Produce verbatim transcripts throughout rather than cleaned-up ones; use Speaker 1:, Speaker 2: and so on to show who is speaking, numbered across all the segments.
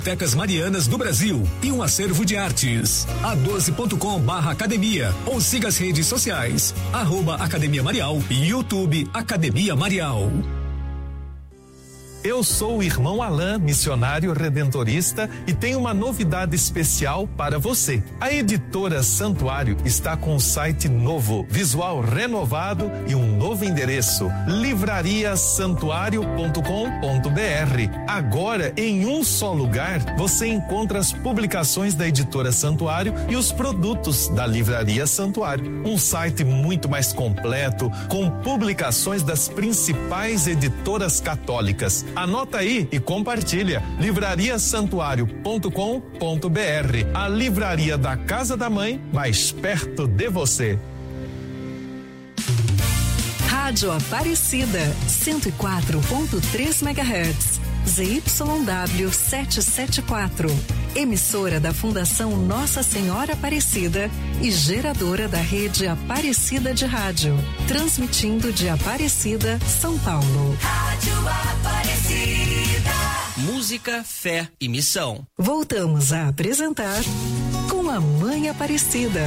Speaker 1: Bibliotecas Marianas do Brasil e um acervo de artes. a doze ponto com barra academia ou siga as redes sociais, arroba Academia Marial e YouTube Academia Marial.
Speaker 2: Eu sou o irmão Alain, missionário redentorista, e tenho uma novidade especial para você. A editora Santuário está com um site novo, visual renovado e um novo endereço: livraria santuário ponto com ponto br. Agora, em um só lugar, você encontra as publicações da editora Santuário e os produtos da Livraria Santuário. Um site muito mais completo, com publicações das principais editoras católicas. Anota aí e compartilha. livraria santuário ponto com ponto br. A livraria da Casa da Mãe, mais perto de você.
Speaker 3: Rádio Aparecida, cento e quatro ponto três megahertz. Z Y W setecentos e setenta e quatro. Emissora da Fundação Nossa Senhora Aparecida e geradora da rede Aparecida de Rádio. Transmitindo de Aparecida, São Paulo.
Speaker 4: Rádio Aparecida. Música, fé e missão.
Speaker 3: Voltamos a apresentar Com a Mãe Aparecida.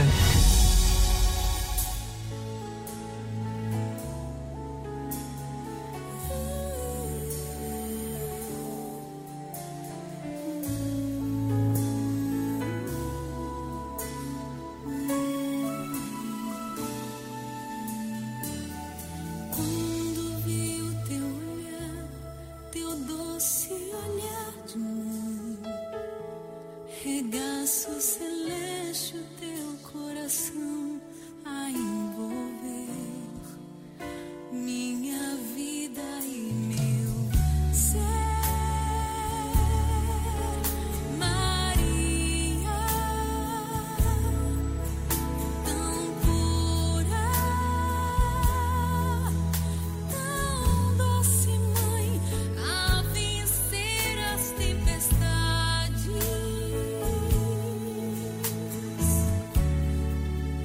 Speaker 5: Regaço celeste o teu coração a envolver minha vida e meu ser. Maria, tão pura, tão doce mãe, a vencer as tempestades.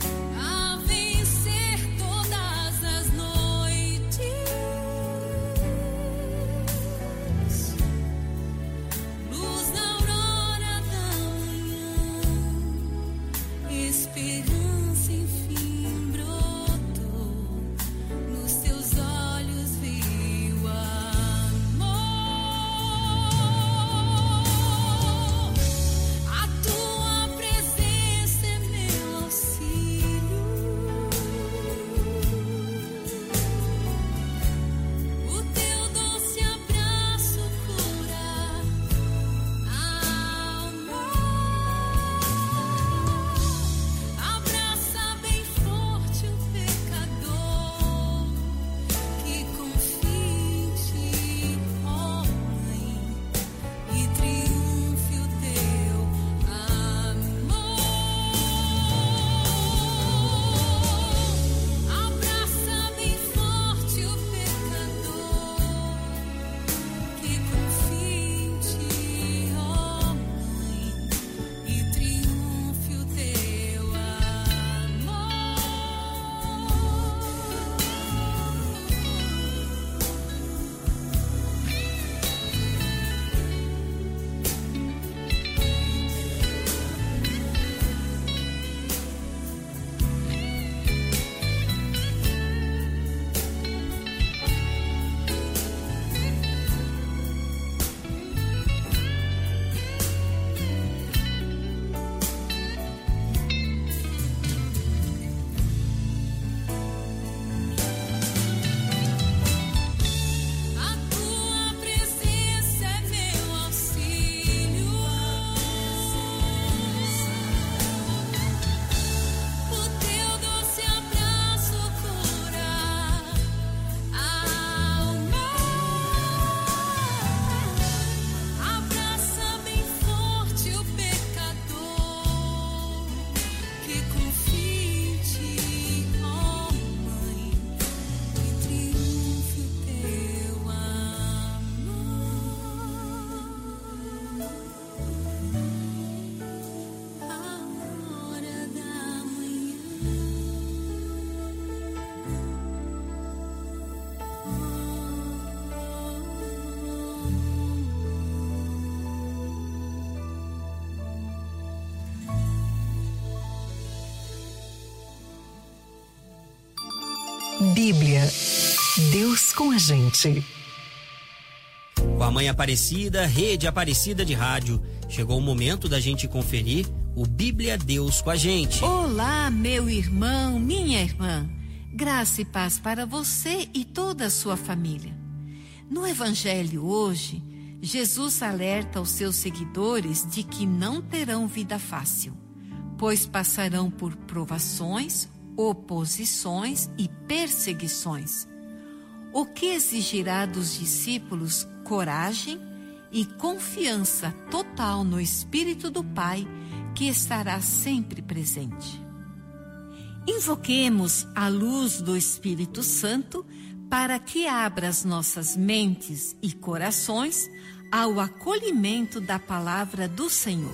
Speaker 3: Bíblia. Deus com a gente.
Speaker 4: Com a Mãe Aparecida, Rede Aparecida de Rádio, chegou o momento da gente conferir o Bíblia Deus com a gente.
Speaker 6: Olá, meu irmão, minha irmã. Graça e paz para você e toda a sua família. No Evangelho hoje, Jesus alerta aos seus seguidores de que não terão vida fácil, pois passarão por provações, oposições e perseguições, o que exigirá dos discípulos coragem e confiança total no Espírito do Pai, que estará sempre presente. Invoquemos a luz do Espírito Santo para que abra as nossas mentes e corações ao acolhimento da palavra do Senhor.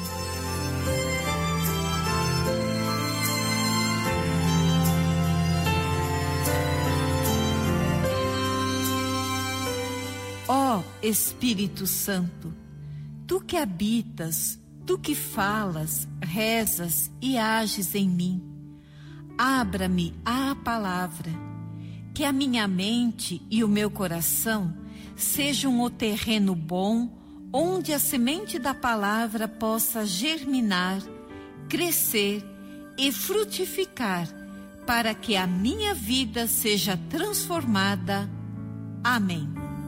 Speaker 6: Ó Espírito Santo, tu que habitas, tu que falas, rezas e ages em mim, abra-me à palavra, que a minha mente e o meu coração sejam o terreno bom, onde a semente da palavra possa germinar, crescer e frutificar, para que a minha vida seja transformada. Amém.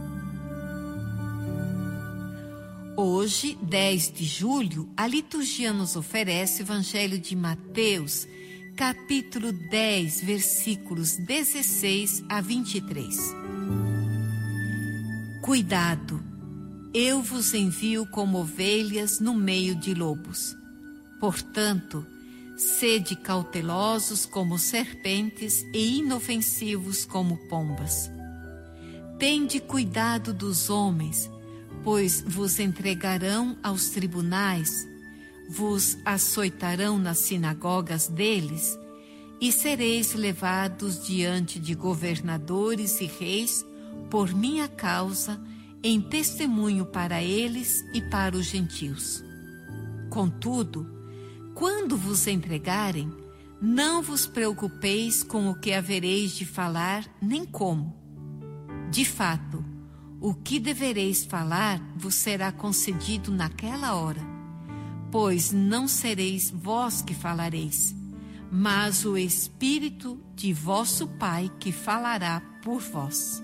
Speaker 6: Hoje, dez de julho, a liturgia nos oferece o Evangelho de Mateus, capítulo dez, versículos dezesseis a vinte e três. Cuidado, eu vos envio como ovelhas no meio de lobos. Portanto, sede cautelosos como serpentes e inofensivos como pombas. Tende cuidado dos homens, pois vos entregarão aos tribunais, vos açoitarão nas sinagogas deles, e sereis levados diante de governadores e reis por minha causa, em testemunho para eles e para os gentios. Contudo, quando vos entregarem, não vos preocupeis com o que havereis de falar, nem como. De fato, o que devereis falar vos será concedido naquela hora, pois não sereis vós que falareis, mas o Espírito de vosso Pai que falará por vós.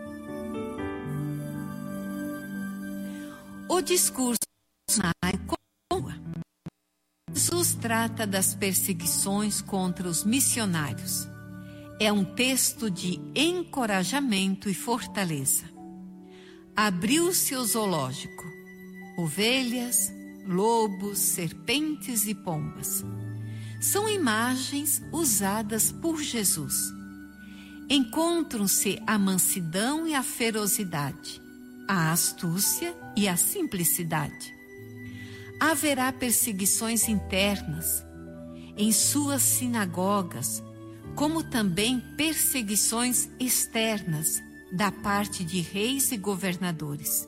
Speaker 6: O discurso continua. Jesus trata das perseguições contra os missionários. É um texto de encorajamento e fortaleza. Abriu-se o zoológico. Ovelhas, lobos, serpentes e pombas. São imagens usadas por Jesus. Encontram-se a mansidão e a ferocidade, a astúcia e a simplicidade. Haverá perseguições internas em suas sinagogas, como também perseguições externas da parte de reis e governadores.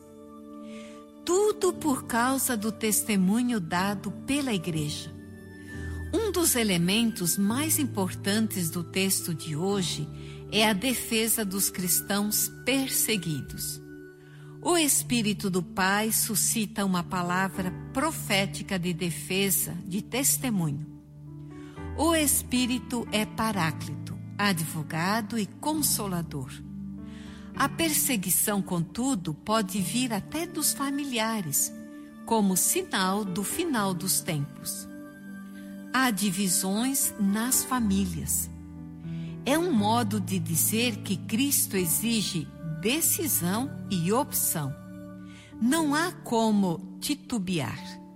Speaker 6: Tudo por causa do testemunho dado pela igreja. Um dos elementos mais importantes do texto de hoje é a defesa dos cristãos perseguidos. O Espírito do Pai suscita uma palavra profética de defesa, de testemunho. O Espírito é Paráclito, advogado e consolador. A perseguição, contudo, pode vir até dos familiares, como sinal do final dos tempos. Há divisões nas famílias. É um modo de dizer que Cristo exige decisão e opção. Não há como titubear.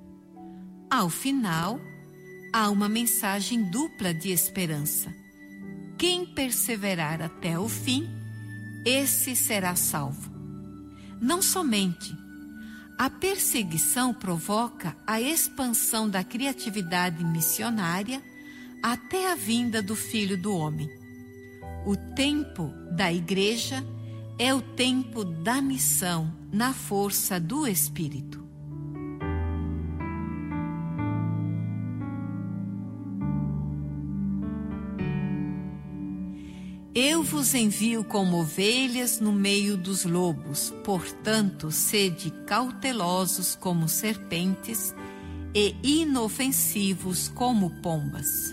Speaker 6: Ao final, há uma mensagem dupla de esperança. Quem perseverar até o fim, esse será salvo. Não somente. A perseguição provoca a expansão da criatividade missionária até a vinda do Filho do Homem. O tempo da igreja é o tempo da missão na força do Espírito. Eu vos envio como ovelhas no meio dos lobos, portanto, sede cautelosos como serpentes e inofensivos como pombas.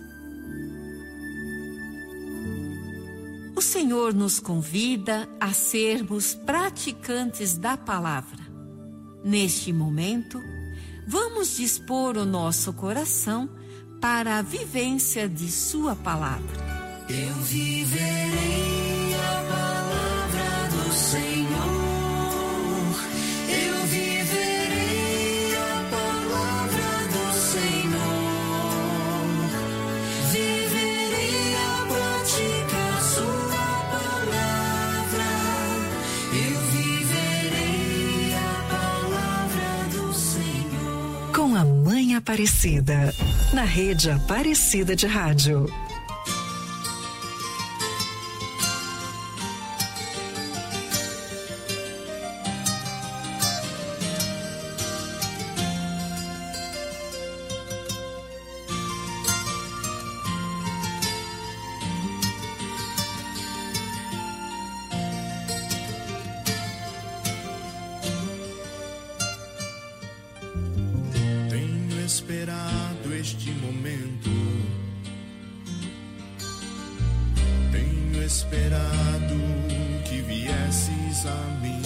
Speaker 6: O Senhor nos convida a sermos praticantes da palavra. Neste momento, vamos dispor o nosso coração para a vivência de Sua palavra.
Speaker 5: Eu viverei a palavra do Senhor. Eu viverei a palavra do Senhor. Viverei a praticar Sua palavra. Eu viverei a palavra do Senhor.
Speaker 3: Com a Mãe Aparecida, na Rede Aparecida de Rádio.
Speaker 7: Esperado este momento, tenho esperado que viesses a mim,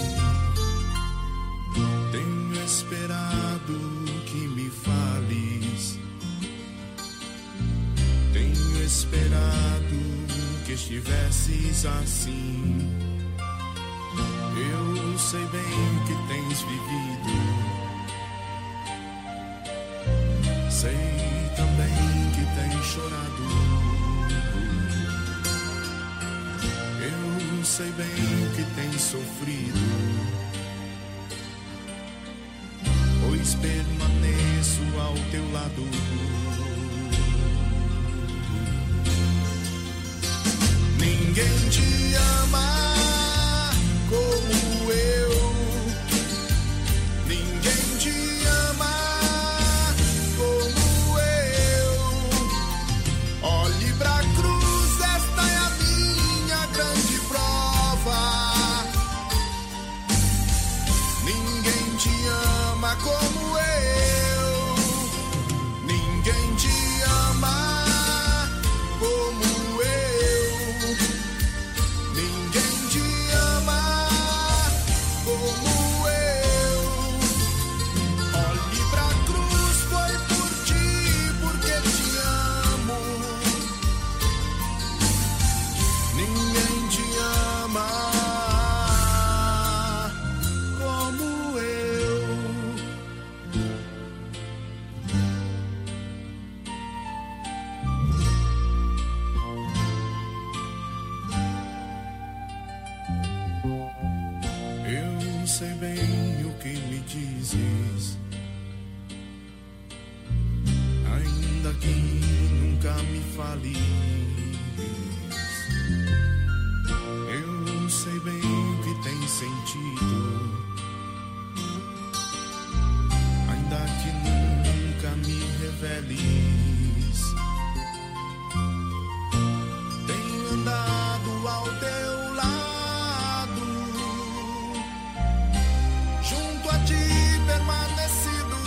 Speaker 7: tenho esperado que me fales, tenho esperado que estivesses assim. Eu sei bem que tens vivido, sei também que tens chorado. Eu sei bem que tens sofrido, pois permaneço ao teu lado. Ninguém te ama como eu. Ninguém te ama. Como eu, ninguém te ama como eu, ninguém te ama como eu. Olhe pra cruz, foi por ti, porque te amo. Ninguém te ama. Sei bem o que me dizes, ainda que nunca me fales. Eu sei bem o que tens sentido, ainda que nunca me reveles. Tenho andado ao teu lado, a ti permanecido.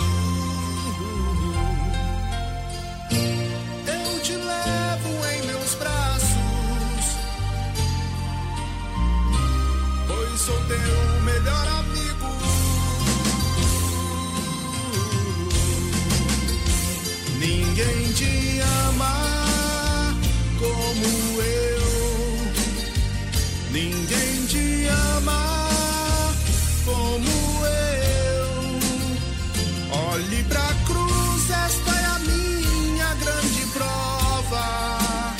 Speaker 7: Eu te levo em meus braços, pois sou teu melhor amigo. Ninguém te ama como eu, ninguém te ama como eu. Olhe pra cruz, esta é a minha grande prova.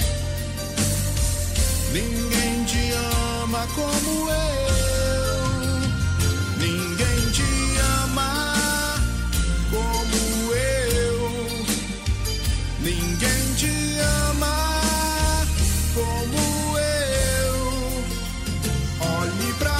Speaker 7: Ninguém te ama como eu, ninguém te ama como eu, ninguém te ama como eu. Olhe pra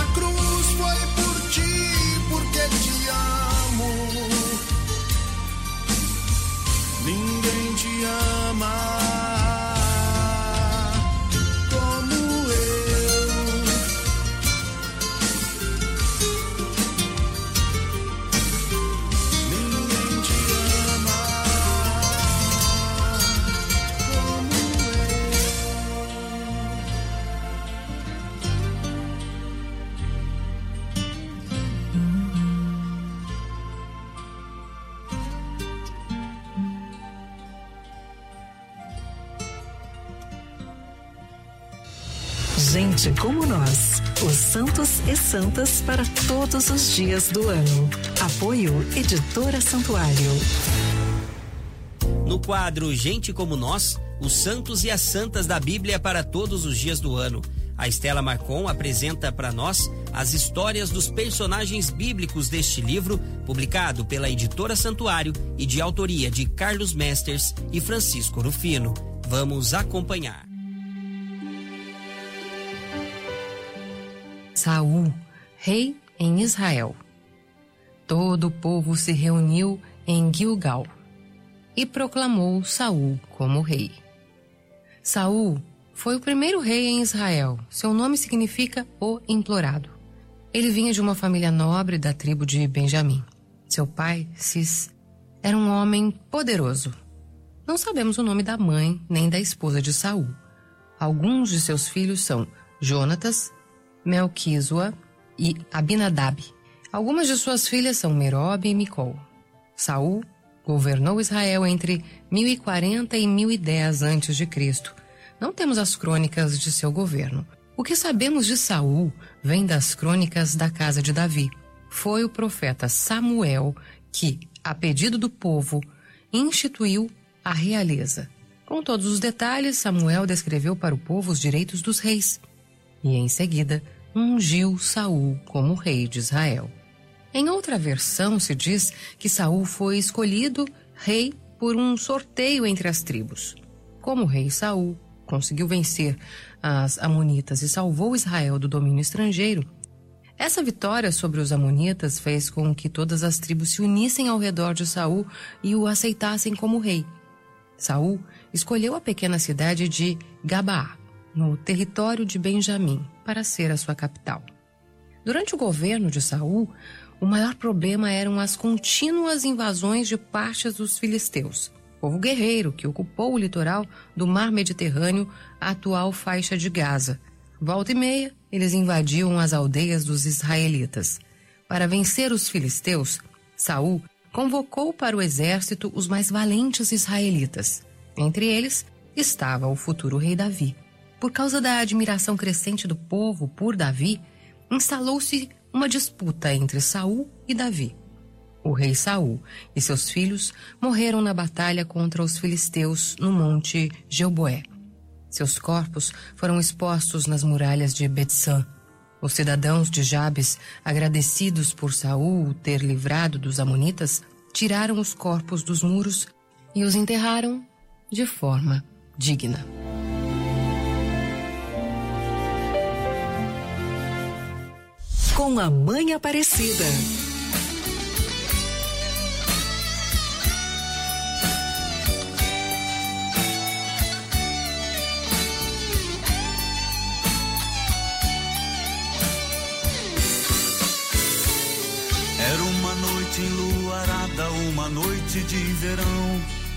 Speaker 3: Gente como nós, os santos e santas para todos os dias do ano. Apoio Editora Santuário.
Speaker 4: No quadro Gente como Nós, os santos e as santas da Bíblia para todos os dias do ano. A Estela Marcon apresenta para nós as histórias dos personagens bíblicos deste livro, publicado pela Editora Santuário e de autoria de Carlos Mesters e Francisco Rufino. Vamos acompanhar.
Speaker 8: Saul, rei em Israel. Todo o povo se reuniu em Gilgal e proclamou Saul como rei. Saul foi o primeiro rei em Israel. Seu nome significa o implorado. Ele vinha de uma família nobre da tribo de Benjamim. Seu pai, Cis, era um homem poderoso. Não sabemos o nome da mãe nem da esposa de Saul. Alguns de seus filhos são Jonatas, Melquisua e Abinadab. Algumas de suas filhas são Merob e Micol. Saul governou Israel entre mil e quarenta e mil e dez antes de Cristo. Não temos as crônicas de seu governo. O que sabemos de Saul vem das crônicas da casa de Davi. Foi o profeta Samuel que, a pedido do povo, instituiu a realeza. Com todos os detalhes, Samuel descreveu para o povo os direitos dos reis e, em seguida, ungiu Saul como rei de Israel. Em outra versão se diz que Saul foi escolhido rei por um sorteio entre as tribos. Como rei, Saul conseguiu vencer as amonitas e salvou Israel do domínio estrangeiro. Essa vitória sobre os amonitas fez com que todas as tribos se unissem ao redor de Saul e o aceitassem como rei. Saul escolheu a pequena cidade de Gabaá, no território de Benjamim, para ser a sua capital. Durante o governo de Saul, o maior problema eram as contínuas invasões de partes dos filisteus, povo guerreiro que ocupou o litoral do mar Mediterrâneo, a atual faixa de Gaza. Volta e meia, eles invadiam as aldeias dos israelitas. Para vencer os filisteus, Saul convocou para o exército os mais valentes israelitas. Entre eles estava o futuro rei Davi. Por causa da admiração crescente do povo por Davi, instalou-se uma disputa entre Saul e Davi. O rei Saul e seus filhos morreram na batalha contra os filisteus no monte Gilboé. Seus corpos foram expostos nas muralhas de Betsã. Os cidadãos de Jabes, agradecidos por Saul o ter livrado dos amonitas, tiraram os corpos dos muros e os enterraram de forma digna.
Speaker 3: Com a Mãe Aparecida.
Speaker 9: Era uma noite enluarada, uma noite de verão.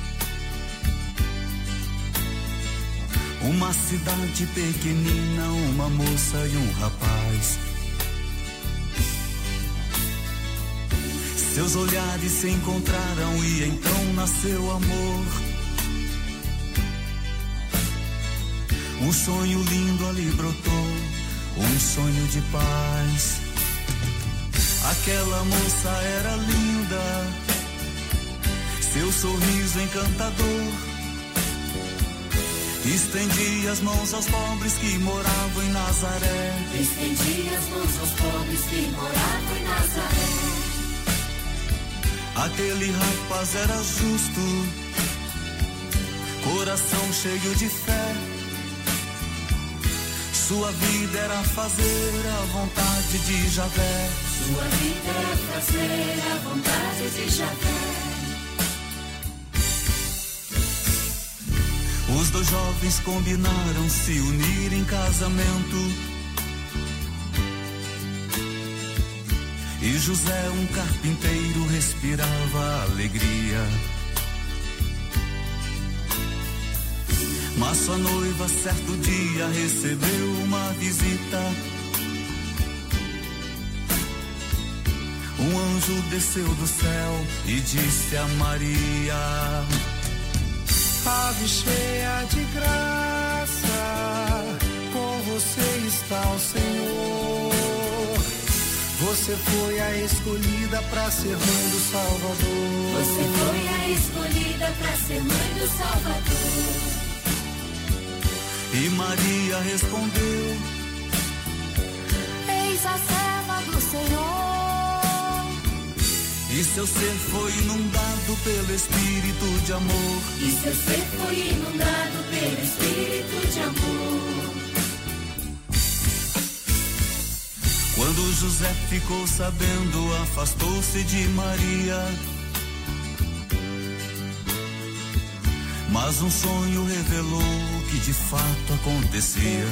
Speaker 9: Uma cidade pequenina, uma moça e um rapaz. Seus olhares se encontraram e então nasceu amor. Um sonho lindo ali brotou, um sonho de paz. Aquela moça era linda, seu sorriso encantador. Estendia as mãos aos pobres que moravam em Nazaré.
Speaker 5: Estendia as mãos aos pobres que moravam em Nazaré.
Speaker 9: Aquele rapaz era justo, coração cheio de fé. Sua vida era fazer a vontade de Javé.
Speaker 5: Sua vida era fazer a vontade de Javé.
Speaker 9: Os dois jovens combinaram se unir em casamento. E José, um carpinteiro, respirava alegria. Mas sua noiva certo dia recebeu uma visita. Um anjo desceu do céu e disse a Maria:
Speaker 7: Ave cheia de graça, com você está o Senhor. Você foi a escolhida para ser mãe do Salvador.
Speaker 5: Você foi a escolhida para ser mãe do Salvador.
Speaker 9: E Maria respondeu:
Speaker 5: Eis a serva do Senhor.
Speaker 9: E seu ser foi inundado pelo Espírito de amor.
Speaker 5: E seu ser foi inundado pelo Espírito de amor.
Speaker 9: Quando José ficou sabendo, afastou-se de Maria. Mas um sonho revelou o que de fato acontecia.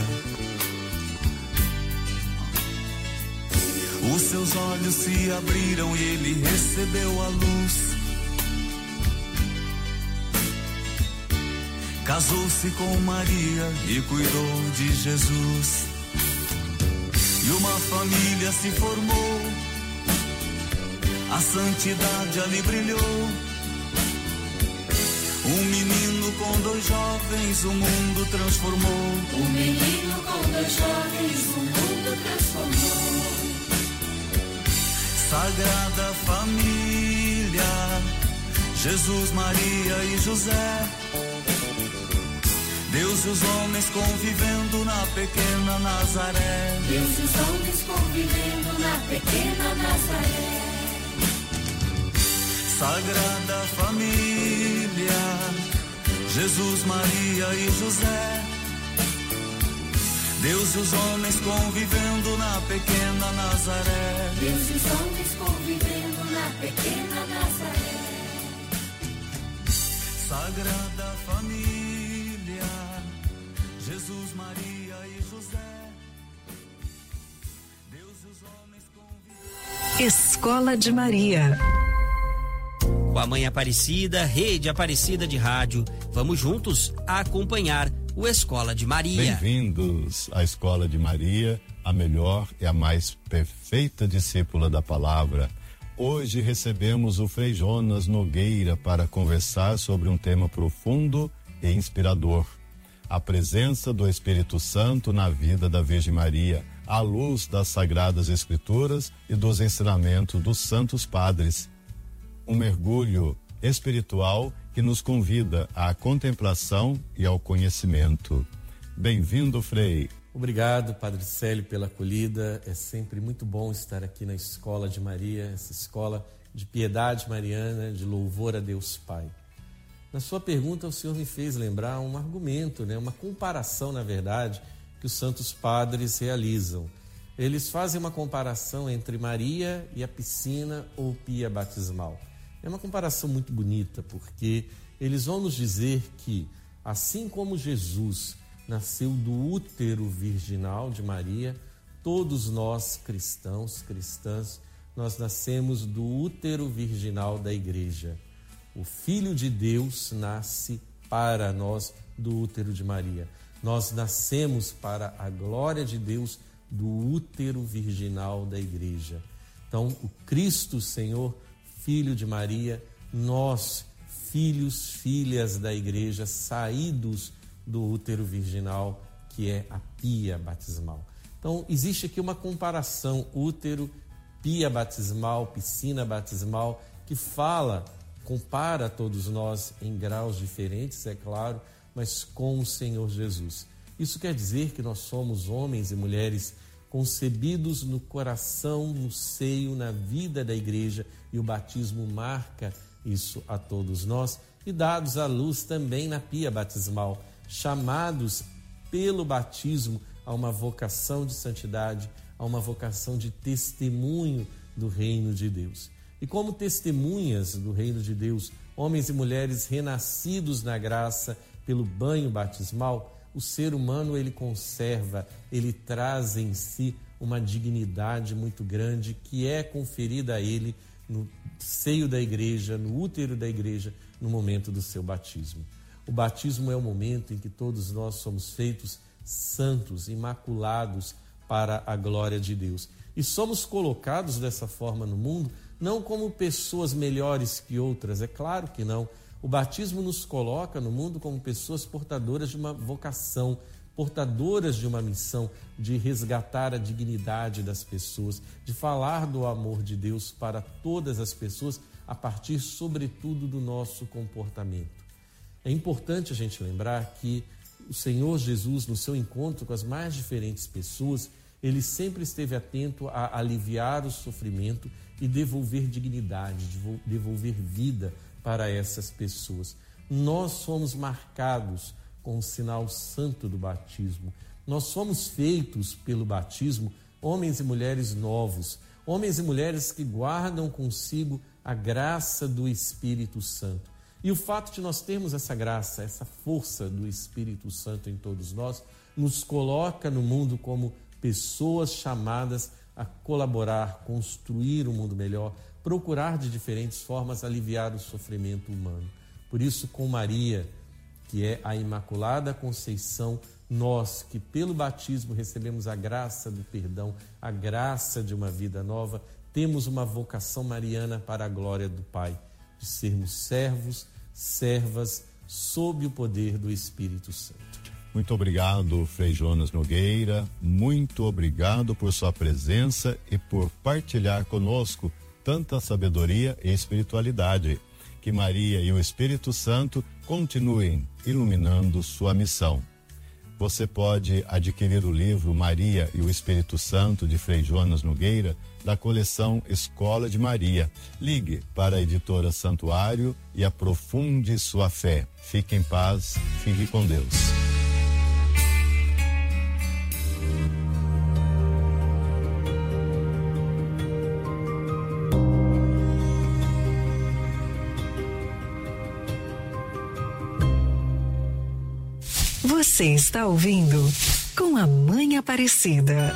Speaker 9: Os seus olhos se abriram e ele recebeu a luz. Casou-se com Maria e cuidou de Jesus. E uma família se formou, a santidade ali brilhou. Um menino com dois jovens, o mundo transformou.
Speaker 5: Um menino com dois jovens, o mundo transformou.
Speaker 9: Sagrada Família, Jesus, Maria e José. Deus e os homens convivendo na pequena Nazaré.
Speaker 5: Deus e os homens convivendo na pequena Nazaré.
Speaker 9: Sagrada Família, Jesus, Maria e José. Deus e os homens convivendo na pequena Nazaré.
Speaker 5: Deus e os homens convivendo na pequena Nazaré.
Speaker 9: Sagrada Família, Jesus, Maria e José. Deus e os homens convivendo.
Speaker 3: Escola de Maria.
Speaker 4: Com a Mãe Aparecida, Rede Aparecida de Rádio, vamos juntos a acompanhar o Escola de Maria.
Speaker 10: Bem-vindos à Escola de Maria, a melhor e a mais perfeita discípula da palavra. Hoje recebemos o Frei Jonas Nogueira para conversar sobre um tema profundo e inspirador: a presença do Espírito Santo na vida da Virgem Maria, à luz das Sagradas Escrituras e dos ensinamentos dos Santos Padres. Um mergulho espiritual que nos convida à contemplação e ao conhecimento. Bem-vindo, Frei.
Speaker 11: Obrigado, Padre Célio, pela acolhida. É sempre muito bom estar aqui na Escola de Maria, essa escola de piedade mariana, de louvor a Deus Pai. Na sua pergunta, o Senhor me fez lembrar um argumento, né? Uma comparação, na verdade, que os santos padres realizam. Eles fazem uma comparação entre Maria e a piscina ou pia batismal. É uma comparação muito bonita, porque eles vão nos dizer que, assim como Jesus nasceu do útero virginal de Maria, todos nós cristãos, cristãs, nós nascemos do útero virginal da Igreja. O Filho de Deus nasce para nós do útero de Maria. Nós nascemos para a glória de Deus do útero virginal da Igreja. Então, o Cristo Senhor, Filho de Maria, nós, filhos, filhas da Igreja, saídos do útero virginal, que é a pia batismal. Então, existe aqui uma comparação, útero, pia batismal, piscina batismal, que fala, compara todos nós em graus diferentes, é claro, mas com o Senhor Jesus. Isso quer dizer que nós somos homens e mulheres concebidos no coração, no seio, na vida da Igreja, e o batismo marca isso a todos nós, e dados à luz também na pia batismal, chamados pelo batismo a uma vocação de santidade, a uma vocação de testemunho do reino de Deus. E como testemunhas do reino de Deus, homens e mulheres renascidos na graça pelo banho batismal, o ser humano ele conserva, ele traz em si uma dignidade muito grande que é conferida a ele no seio da Igreja, no útero da Igreja, no momento do seu batismo. O batismo é o momento em que todos nós somos feitos santos, imaculados para a glória de Deus. E somos colocados dessa forma no mundo, não como pessoas melhores que outras, é claro que não. O batismo nos coloca no mundo como pessoas portadoras de uma vocação, portadoras de uma missão de resgatar a dignidade das pessoas, de falar do amor de Deus para todas as pessoas, a partir, sobretudo, do nosso comportamento. É importante a gente lembrar que o Senhor Jesus, no seu encontro com as mais diferentes pessoas, ele sempre esteve atento a aliviar o sofrimento e devolver dignidade, devolver vida para essas pessoas. Nós somos marcados com o sinal santo do batismo. Nós somos feitos pelo batismo homens e mulheres novos, homens e mulheres que guardam consigo a graça do Espírito Santo. E o fato de nós termos essa graça, essa força do Espírito Santo em todos nós, nos coloca no mundo como pessoas chamadas a colaborar, construir um mundo melhor, procurar de diferentes formas aliviar o sofrimento humano. Por isso, com Maria, que é a Imaculada Conceição, nós que pelo batismo recebemos a graça do perdão, a graça de uma vida nova, temos uma vocação mariana para a glória do Pai, de sermos servos, servas, sob o poder do Espírito Santo.
Speaker 10: Muito obrigado, Frei Jonas Nogueira, muito obrigado por sua presença e por partilhar conosco tanta sabedoria e espiritualidade. Que Maria e o Espírito Santo continuem iluminando sua missão. Você pode adquirir o livro Maria e o Espírito Santo, de Frei Jonas Nogueira, da coleção Escola de Maria. Ligue para a editora Santuário e aprofunde sua fé. Fique em paz, fique com Deus.
Speaker 3: Você está ouvindo Com a Mãe Aparecida.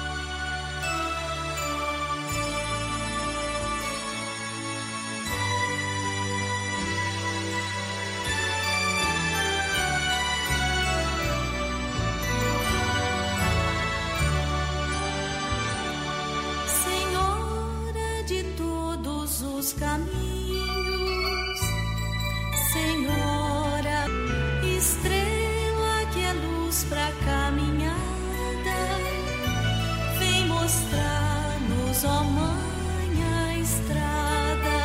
Speaker 5: Senhora de todos os caminhos, Senhora, estrela que é luz pra caminhada, vem mostrar-nos, ó Mãe, a estrada.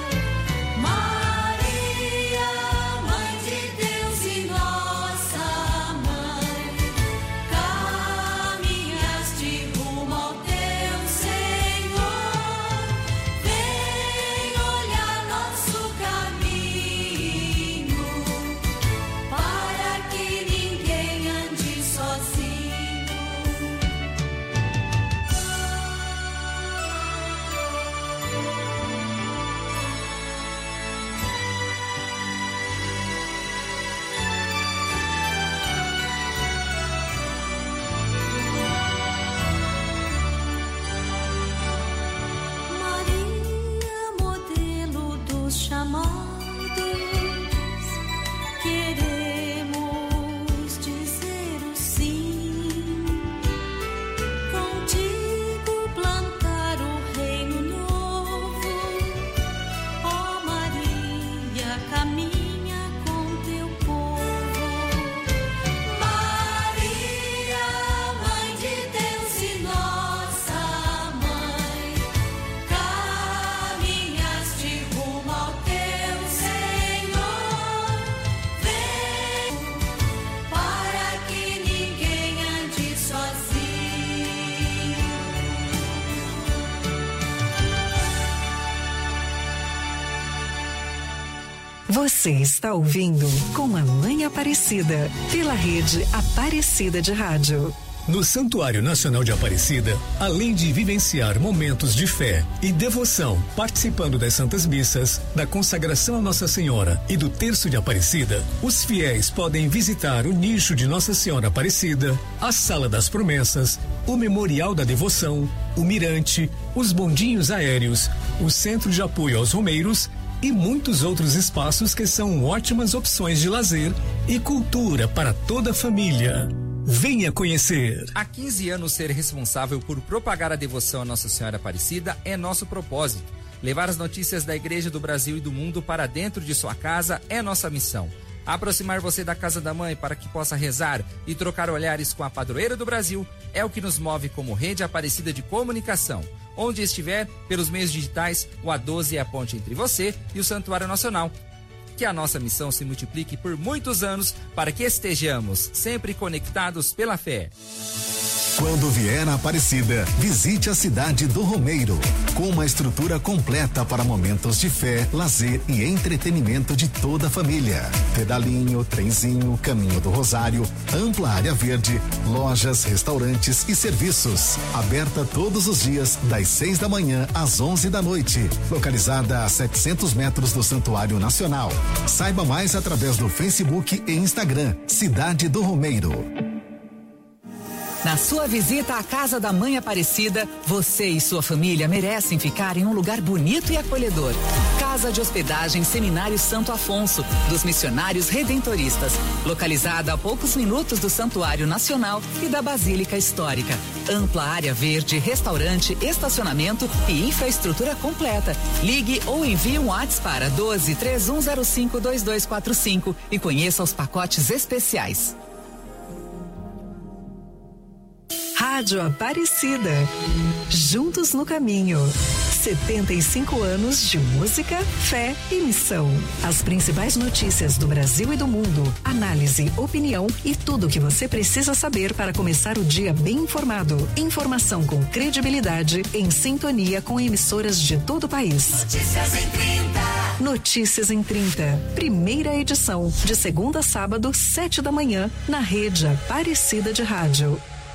Speaker 5: Maria, Mãe de Deus e nossa Mãe, caminhaste rumo ao teu Senhor, vem olhar nosso caminho, para que ninguém ande sozinho. Maria, modelo dos chamados, queremos dizer o sim, contigo plantar o reino novo. Ó Maria, caminha com teu povo. Maria, Mãe de Deus e nossa Mãe, caminhaste rumo ao teu Senhor, vem para que ninguém ande sozinho.
Speaker 3: Você está ouvindo Com a Mãe Aparecida, pela rede Aparecida de Rádio.
Speaker 1: No Santuário Nacional de Aparecida, além de vivenciar momentos de fé e devoção, participando das Santas Missas, da consagração a Nossa Senhora e do Terço de Aparecida, os fiéis podem visitar o nicho de Nossa Senhora Aparecida, a Sala das Promessas, o Memorial da Devoção, o Mirante, os bondinhos aéreos, o Centro de Apoio aos Romeiros e muitos outros espaços que são ótimas opções de lazer e cultura para toda a família. Venha conhecer.
Speaker 12: Há quinze anos, ser responsável por propagar a devoção a Nossa Senhora Aparecida é nosso propósito. Levar as notícias da Igreja do Brasil e do mundo para dentro de sua casa é nossa missão. Aproximar você da Casa da Mãe para que possa rezar e trocar olhares com a padroeira do Brasil é o que nos move como Rede Aparecida de Comunicação. Onde estiver, pelos meios digitais, o A doze é a ponte entre você e o Santuário Nacional. Que a nossa missão se multiplique por muitos anos para que estejamos sempre conectados pela fé.
Speaker 13: Quando vier a Aparecida, visite a cidade do Romeiro, com uma estrutura completa para momentos de fé, lazer e entretenimento de toda a família. Pedalinho, trenzinho, caminho do Rosário, ampla área verde, lojas, restaurantes e serviços. Aberta todos os dias, das seis da manhã às onze da noite. Localizada a setecentos metros do Santuário Nacional. Saiba mais através do Facebook e Instagram, Cidade do Romeiro.
Speaker 14: Na sua visita à Casa da Mãe Aparecida, você e sua família merecem ficar em um lugar bonito e acolhedor. Casa de Hospedagem Seminário Santo Afonso, dos Missionários Redentoristas, localizada a poucos minutos do Santuário Nacional e da Basílica Histórica. Ampla área verde, restaurante, estacionamento e infraestrutura completa. Ligue ou envie um WhatsApp para doze, três um zero cinco, dois dois quatro cinco e conheça os pacotes especiais.
Speaker 3: Rádio Aparecida. Juntos no caminho. setenta e cinco anos de música, fé e missão. As principais notícias do Brasil e do mundo, análise, opinião e tudo o que você precisa saber para começar o dia bem informado. Informação com credibilidade, em sintonia com emissoras de todo o país.
Speaker 5: Notícias em trinta.
Speaker 3: Notícias em trinta. Primeira edição, de segunda a sábado, sete da manhã, na Rede Aparecida de Rádio.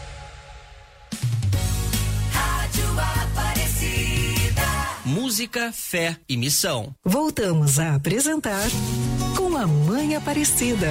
Speaker 4: Música, fé e missão.
Speaker 3: Voltamos a apresentar Com a Mãe Aparecida.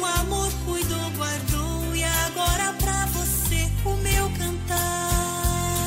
Speaker 5: Cuidou, guardou e agora pra você o meu cantar.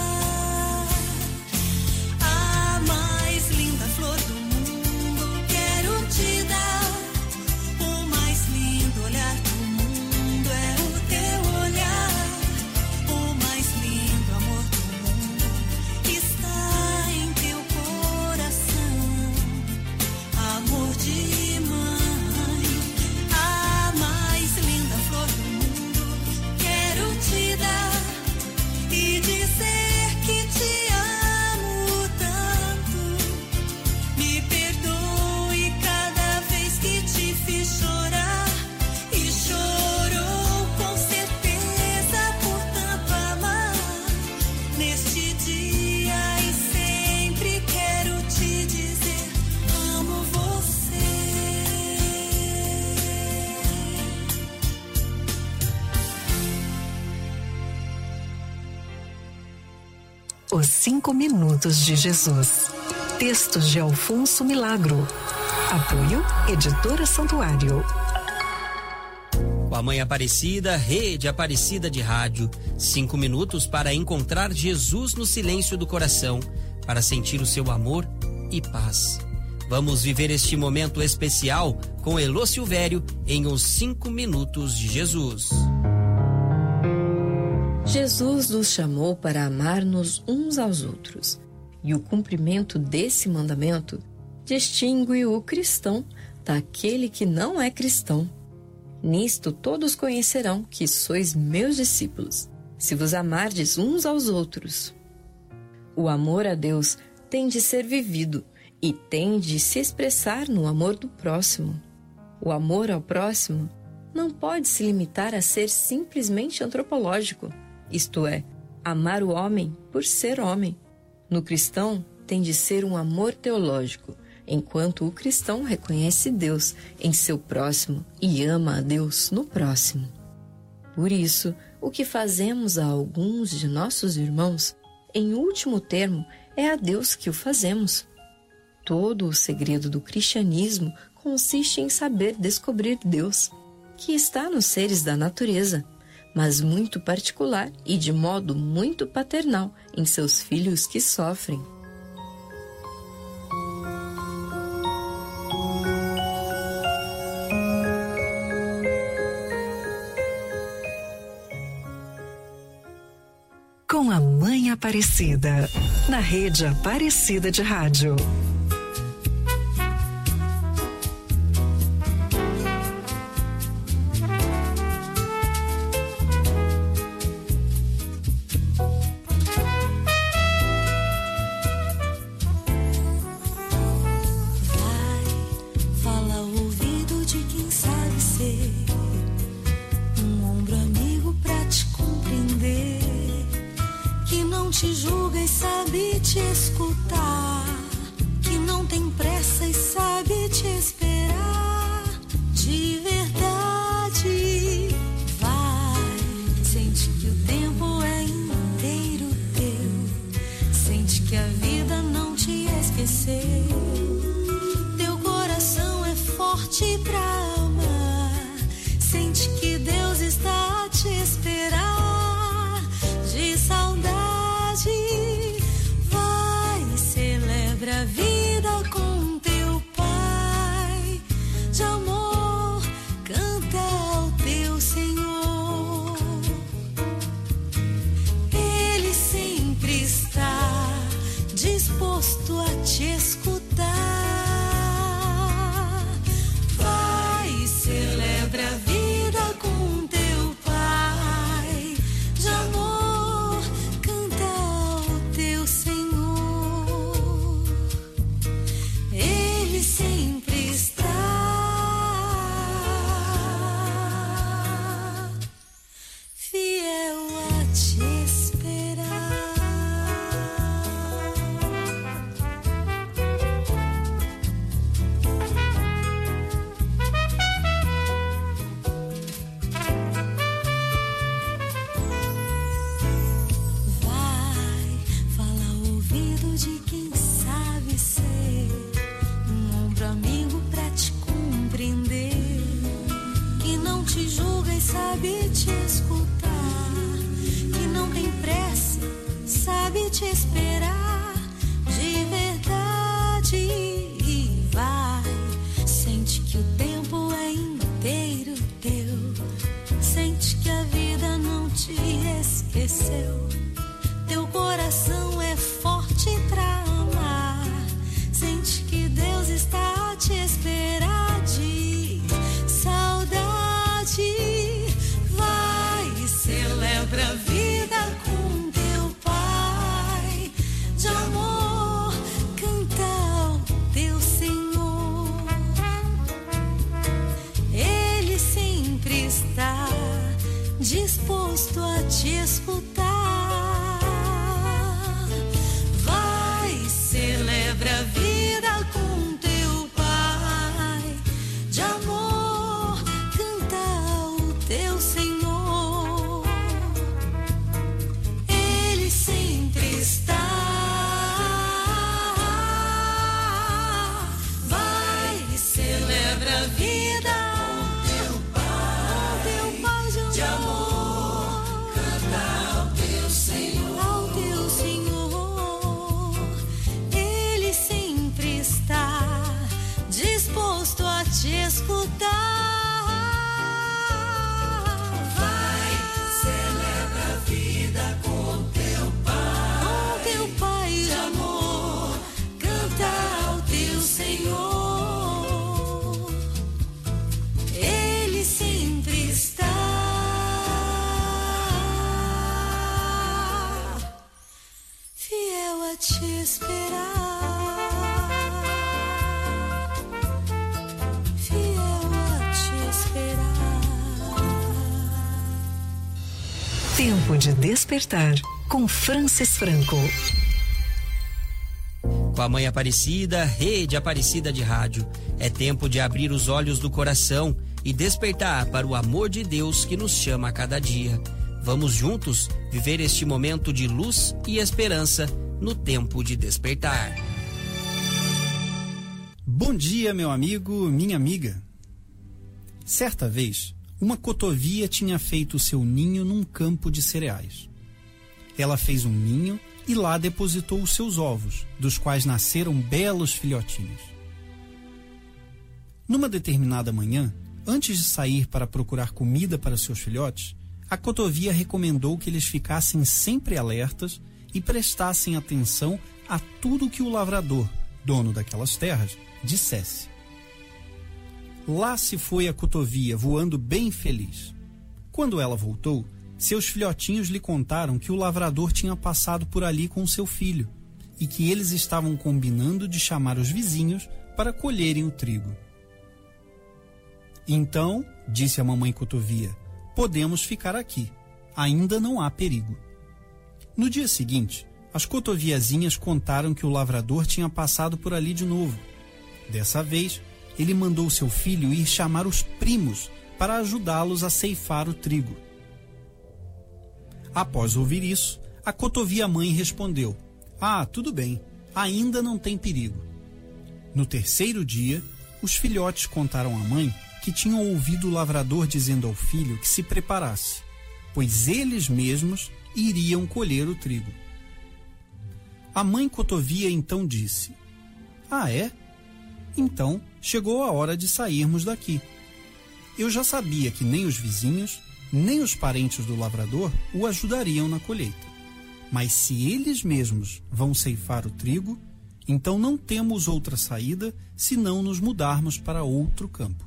Speaker 3: Os Cinco Minutos de Jesus. Textos de Alfonso Milagro. Apoio Editora Santuário.
Speaker 4: Com a Mãe Aparecida, Rede Aparecida de Rádio. Cinco minutos para encontrar Jesus no silêncio do coração, para sentir o seu amor e paz. Vamos viver este momento especial com Elô Silvério em Os Cinco Minutos de Jesus.
Speaker 15: Jesus nos chamou para amar-nos uns aos outros, e o cumprimento desse mandamento distingue o cristão daquele que não é cristão. Nisto todos conhecerão que sois meus discípulos, se vos amardes uns aos outros. O amor a Deus tem de ser vivido e tem de se expressar no amor do próximo. O amor ao próximo não pode se limitar a ser simplesmente antropológico, isto é, amar o homem por ser homem. No cristão tem de ser um amor teológico, enquanto o cristão reconhece Deus em seu próximo e ama a Deus no próximo. Por isso, o que fazemos a alguns de nossos irmãos, em último termo, é a Deus que o fazemos. Todo o segredo do cristianismo consiste em saber descobrir Deus, que está nos seres da natureza, mas muito particular e de modo muito paternal em seus filhos que sofrem.
Speaker 3: Com a Mãe Aparecida, na Rede Aparecida de Rádio.
Speaker 16: Disposto a te escutar. Vai, celebra a vida com teu Pai. De amor, canta ao teu Senhor. Ele sempre está te esperar, fiel a te esperar.
Speaker 3: Tempo de despertar com Francis Franco.
Speaker 4: Com a Mãe Aparecida, Rede Aparecida de Rádio, é tempo de abrir os olhos do coração e despertar para o amor de Deus que nos chama a cada dia. Vamos juntos viver este momento de luz e esperança no tempo de despertar.
Speaker 17: Bom dia, meu amigo, minha amiga. Certa vez, uma cotovia tinha feito seu ninho num campo de cereais. Ela fez um ninho e lá depositou os seus ovos, dos quais nasceram belos filhotinhos. Numa determinada manhã, antes de sair para procurar comida para seus filhotes, a cotovia recomendou que eles ficassem sempre alertas e prestassem atenção a tudo que o lavrador, dono daquelas terras, dissesse. Lá se foi a cotovia, voando bem feliz. Quando ela voltou, seus filhotinhos lhe contaram que o lavrador tinha passado por ali com seu filho e que eles estavam combinando de chamar os vizinhos para colherem o trigo. Então, disse a mamãe cotovia, podemos ficar aqui, ainda não há perigo. No dia seguinte, as cotoviazinhas contaram que o lavrador tinha passado por ali de novo. Dessa vez, ele mandou seu filho ir chamar os primos para ajudá-los a ceifar o trigo. Após ouvir isso, a cotovia-mãe respondeu: ah, tudo bem, ainda não tem perigo. No terceiro dia, os filhotes contaram à mãe que tinham ouvido o lavrador dizendo ao filho que se preparasse, pois eles mesmos iriam colher o trigo. A mãe cotovia então disse: ah, é? Então chegou a hora de sairmos daqui. Eu já sabia que nem os vizinhos, nem os parentes do lavrador o ajudariam na colheita. Mas se eles mesmos vão ceifar o trigo, então não temos outra saída senão nos mudarmos para outro campo.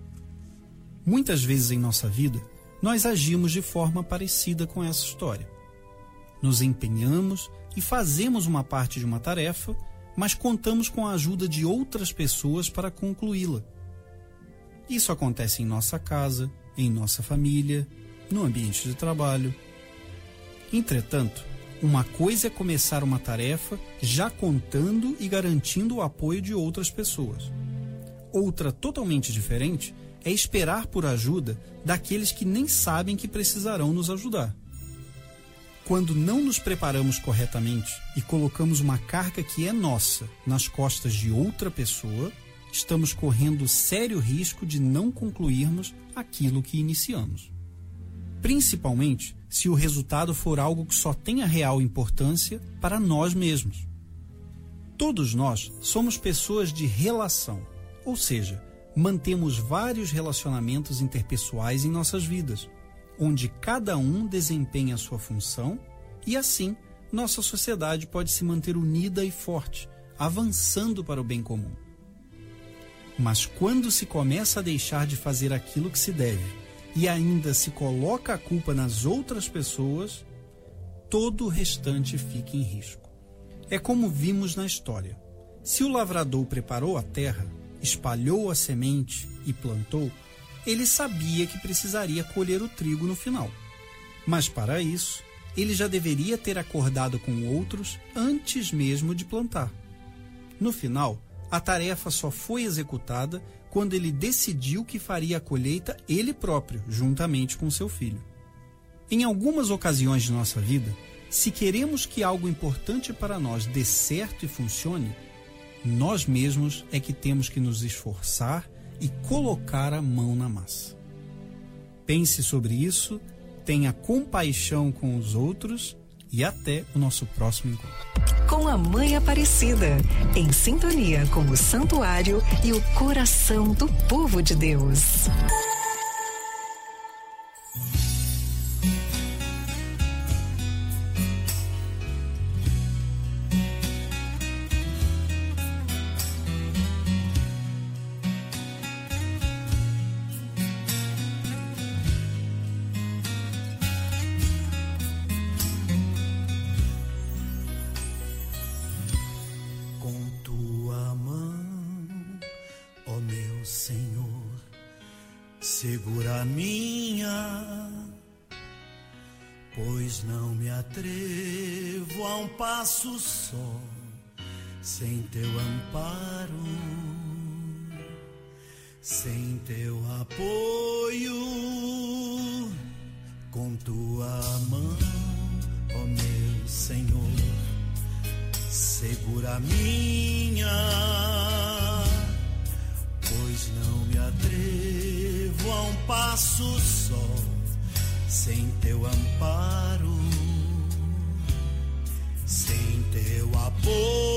Speaker 17: Muitas vezes em nossa vida, nós agimos de forma parecida com essa história. Nos empenhamos e fazemos uma parte de uma tarefa, mas contamos com a ajuda de outras pessoas para concluí-la. Isso acontece em nossa casa, em nossa família, no ambiente de trabalho. Entretanto, uma coisa é começar uma tarefa já contando e garantindo o apoio de outras pessoas. Outra totalmente diferente é esperar por ajuda daqueles que nem sabem que precisarão nos ajudar. Quando não nos preparamos corretamente e colocamos uma carga que é nossa nas costas de outra pessoa, estamos correndo sério risco de não concluirmos aquilo que iniciamos. Principalmente se o resultado for algo que só tenha real importância para nós mesmos. Todos nós somos pessoas de relação, ou seja, mantemos vários relacionamentos interpessoais em nossas vidas, onde cada um desempenha a sua função e assim nossa sociedade pode se manter unida e forte, avançando para o bem comum. Mas quando se começa a deixar de fazer aquilo que se deve e ainda se coloca a culpa nas outras pessoas, todo o restante fica em risco. É como vimos na história. Se o lavrador preparou a terra, espalhou a semente e plantou, ele sabia que precisaria colher o trigo no final. Mas para isso, ele já deveria ter acordado com outros antes mesmo de plantar. No final, a tarefa só foi executada quando ele decidiu que faria a colheita ele próprio, juntamente com seu filho. Em algumas ocasiões de nossa vida, se queremos que algo importante para nós dê certo e funcione, nós mesmos é que temos que nos esforçar e colocar a mão na massa. Pense sobre isso, tenha compaixão com os outros e até o nosso próximo encontro.
Speaker 3: Com a Mãe Aparecida, em sintonia com o santuário e o coração do povo de Deus.
Speaker 7: segura a minha, pois não me atrevo a um passo só, sem teu amparo, sem teu apoio, com tua mão, ó meu Senhor, segura a minha, pois não me atrevo a um passo só, sem teu amparo, sem teu apoio,